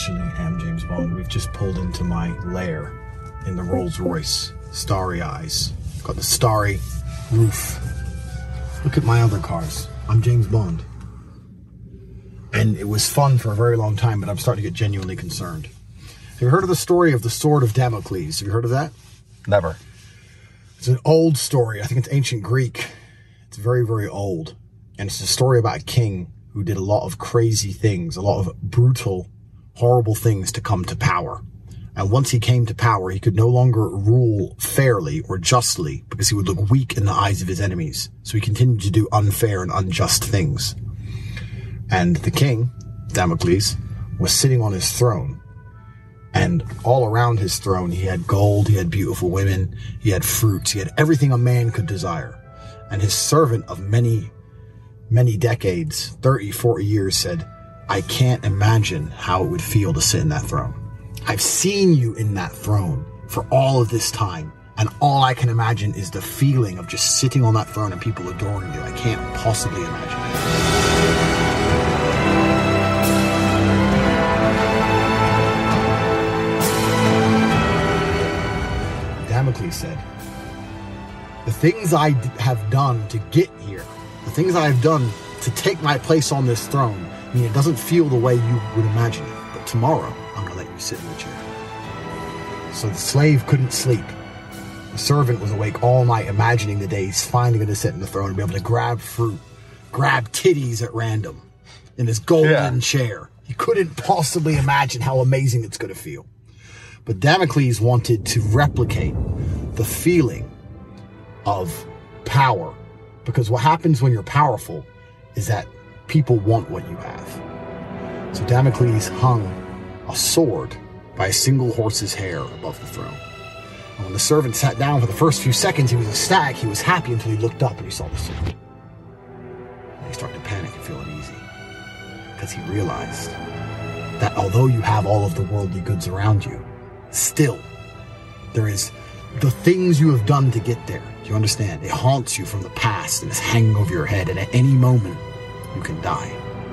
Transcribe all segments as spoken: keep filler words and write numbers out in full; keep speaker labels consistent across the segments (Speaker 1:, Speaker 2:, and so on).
Speaker 1: actually am James Bond. We've just pulled into my lair in the Rolls Royce. Starry eyes. Got the starry roof. Look at my other cars. I'm James Bond. And it was fun for a very long time, but I'm starting to get genuinely concerned. Have you heard of the story of the Sword of Damocles? Have you heard of that?
Speaker 2: Never.
Speaker 1: It's an old story. I think it's ancient Greek. It's very, very old. And it's a story about a king who did a lot of crazy things, a lot of brutal, horrible things to come to power. And once he came to power, he could no longer rule fairly or justly because he would look weak in the eyes of his enemies. So he continued to do unfair and unjust things. And the king, Damocles, was sitting on his throne. And all around his throne, he had gold, he had beautiful women, he had fruits, he had everything a man could desire. And his servant of many many decades, thirty, forty years, said, I can't imagine how it would feel to sit in that throne. I've seen you in that throne for all of this time, and all I can imagine is the feeling of just sitting on that throne and people adoring you. I can't possibly imagine it. Damocles said, the things I have done to get here, the things I've done to take my place on this throne, I mean, it doesn't feel the way you would imagine it. But tomorrow, I'm going to let you sit in the chair. So the slave couldn't sleep. The servant was awake all night, imagining the day he's finally going to sit in the throne and be able to grab fruit, grab titties at random in this golden yeah. chair. He couldn't possibly imagine how amazing it's going to feel. But Damocles wanted to replicate the feeling of power. Because what happens when you're powerful is that people want what you have. So Damocles hung a sword by a single horse's hair above the throne. And when the servant sat down for the first few seconds, he was ecstatic, he was happy until he looked up and he saw the sword. And he started to panic and feel uneasy. Because he realized that although you have all of the worldly goods around you, still there is the things you have done to get there. Do you understand? It haunts you from the past and is hanging over your head, and at any moment you can die.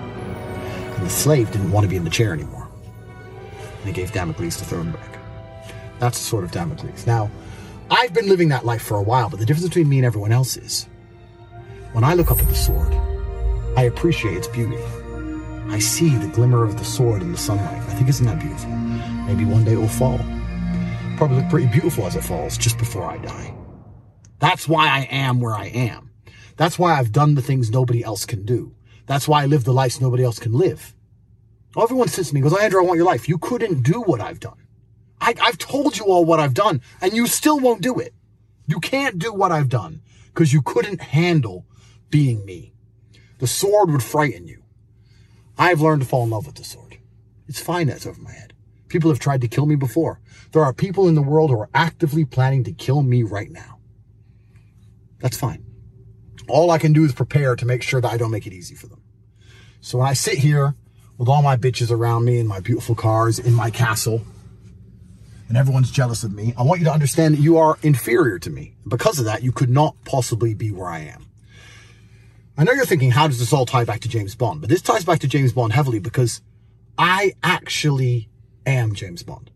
Speaker 1: And the slave didn't want to be in the chair anymore. And he gave Damocles the throne back. That's the Sword of Damocles. Now, I've been living that life for a while, but the difference between me and everyone else is, when I look up at the sword, I appreciate its beauty. I see the glimmer of the sword in the sunlight. I think, isn't that beautiful? Maybe one day it will fall. Probably look pretty beautiful as it falls just before I die. That's why I am where I am. That's why I've done the things nobody else can do. That's why I live the lives nobody else can live. Well, everyone sits to me and goes, oh, Andrew, I want your life. You couldn't do what I've done. I, I've told you all what I've done, and you still won't do it. You can't do what I've done because you couldn't handle being me. The sword would frighten you. I've learned to fall in love with the sword. It's fine that's over my head. People have tried to kill me before. There are people in the world who are actively planning to kill me right now. That's fine. All I can do is prepare to make sure that I don't make it easy for them. So when I sit here with all my bitches around me and my beautiful cars in my castle, and everyone's jealous of me, I want you to understand that you are inferior to me. Because of that, you could not possibly be where I am. I know you're thinking, how does this all tie back to James Bond? But this ties back to James Bond heavily because I actually am James Bond.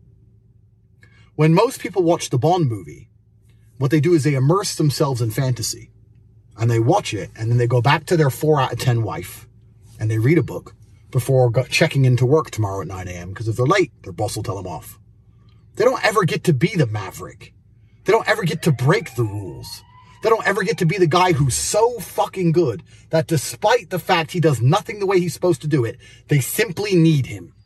Speaker 1: When most people watch the Bond movie, what they do is they immerse themselves in fantasy and they watch it and then they go back to their four out of ten wife and they read a book before checking into work tomorrow at nine a m because if they're late, their boss will tell them off. They don't ever get to be the maverick. They don't ever get to break the rules. They don't ever get to be the guy who's so fucking good that despite the fact he does nothing the way he's supposed to do it, they simply need him.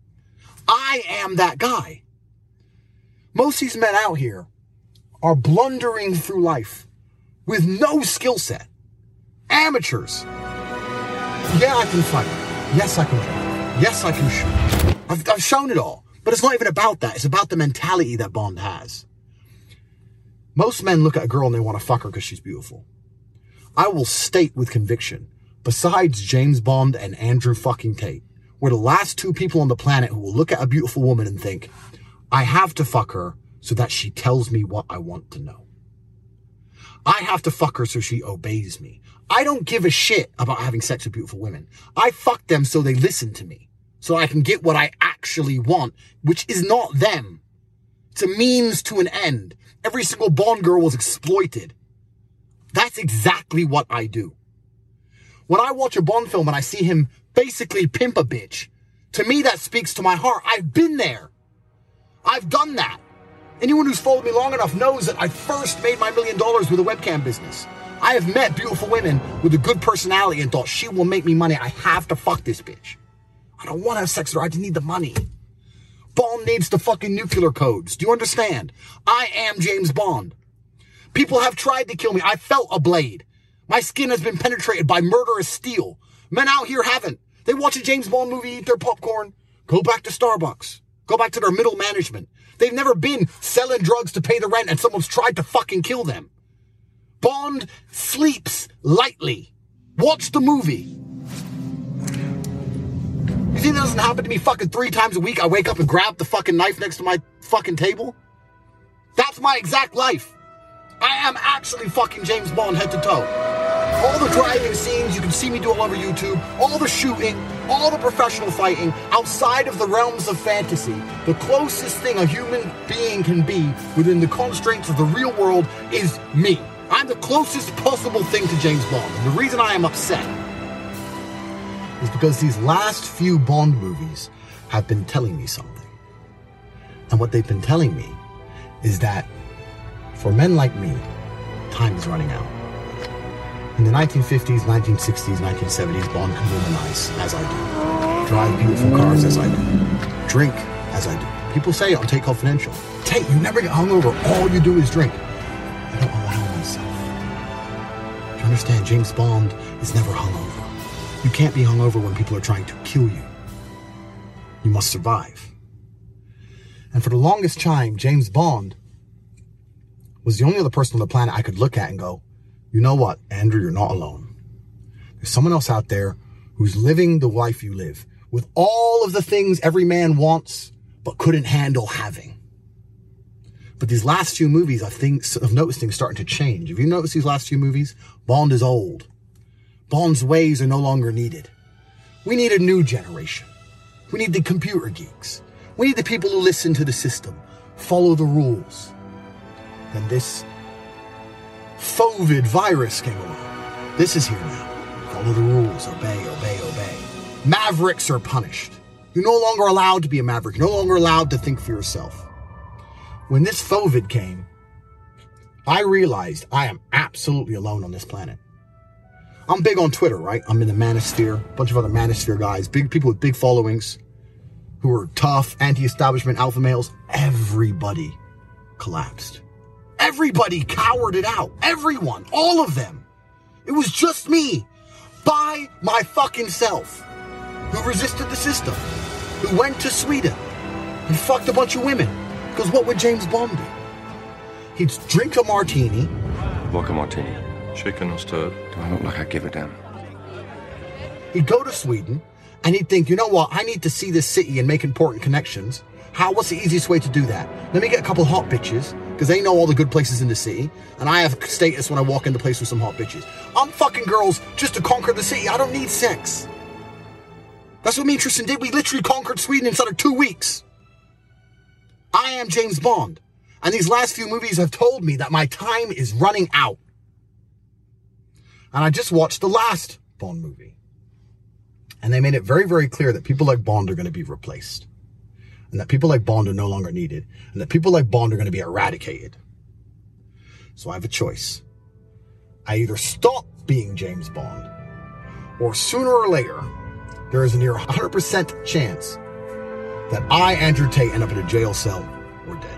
Speaker 1: I am that guy. Most of these men out here are blundering through life with no skill set. Amateurs. Yeah, I can fight. Yes, I can fight. Yes, I can shoot. I've, I've shown it all. But it's not even about that. It's about the mentality that Bond has. Most men look at a girl and they want to fuck her because she's beautiful. I will state with conviction, besides James Bond and Andrew fucking Tate, we're the last two people on the planet who will look at a beautiful woman and think, I have to fuck her so that she tells me what I want to know. I have to fuck her so she obeys me. I don't give a shit about having sex with beautiful women. I fuck them so they listen to me, so I can get what I actually actually want, which is not them. It's a means to an end. Every single Bond girl was exploited. That's exactly what I do. When I watch a Bond film and I see him basically pimp a bitch, to me that speaks to my heart. I've been there. I've done that. Anyone who's followed me long enough knows that I first made my million dollars with a webcam business. I have met beautiful women with a good personality and thought, she will make me money. I have to fuck this bitch. I don't want to have sex with her. I just need the money. Bond needs the fucking nuclear codes. Do you understand? I am James Bond. People have tried to kill me. I felt a blade. My skin has been penetrated by murderous steel. Men out here haven't. They watch a James Bond movie, eat their popcorn, go back to Starbucks, go back to their middle management. They've never been selling drugs to pay the rent and someone's tried to fucking kill them. Bond sleeps lightly. Watch the movie. You think that doesn't happen to me fucking three times a week? I wake up and grab the fucking knife next to my fucking table? That's my exact life. I am actually fucking James Bond head to toe. All the driving scenes, you can see me do all over YouTube, all the shooting, all the professional fighting, outside of the realms of fantasy, the closest thing a human being can be within the constraints of the real world is me. I'm the closest possible thing to James Bond. And the reason I am upset is because these last few Bond movies have been telling me something. And what they've been telling me is that for men like me, time is running out. In the nineteen fifties, nineteen sixties, nineteen seventies, Bond can womanize as I do. Drive beautiful cars as I do. Drink as I do. People say on Tate Confidential, Tate, you never get hungover. All you do is drink. I don't allow myself. Do you understand? James Bond is never hungover. You can't be hungover when people are trying to kill you. You must survive. And for the longest time, James Bond was the only other person on the planet I could look at and go, you know what, Andrew, you're not alone. There's someone else out there who's living the life you live with all of the things every man wants but couldn't handle having. But these last few movies, I think, I've noticed things starting to change. Have you noticed these last few movies? Bond is old. Bond's ways are no longer needed. We need a new generation. We need the computer geeks. We need the people who listen to the system, follow the rules. Then this COVID virus came along. This is here now. Follow the rules. Obey, obey, obey. Mavericks are punished. You're no longer allowed to be a maverick. You're no longer allowed to think for yourself. When this COVID came, I realized I am absolutely alone on this planet. I'm big on Twitter, right? I'm in the manosphere. A bunch of other manosphere guys. Big people with big followings who are tough, anti-establishment alpha males. Everybody collapsed. Everybody cowered it out. Everyone. All of them. It was just me. By my fucking self. Who resisted the system. Who went to Sweden. And fucked a bunch of women. Because what would James Bond do? He'd drink a martini.
Speaker 2: Vodka martini. Chicken or stirred? Do I look like I give a damn?
Speaker 1: He'd go to Sweden. And he'd think, you know what? I need to see this city and make important connections. How? What's the easiest way to do that? Let me get a couple hot bitches, because they know all the good places in the city, and I have status when I walk into place with some hot bitches. I'm fucking girls just to conquer the city. I don't need sex. That's what me and Tristan did. We literally conquered Sweden inside of two weeks. I am James Bond. And these last few movies have told me that my time is running out. And I just watched the last Bond movie. And they made it very, very clear that people like Bond are going to be replaced. And that people like Bond are no longer needed. And that people like Bond are going to be eradicated. So I have a choice. I either stop being James Bond, or sooner or later, there is a near one hundred percent chance that I, Andrew Tate, end up in a jail cell or dead.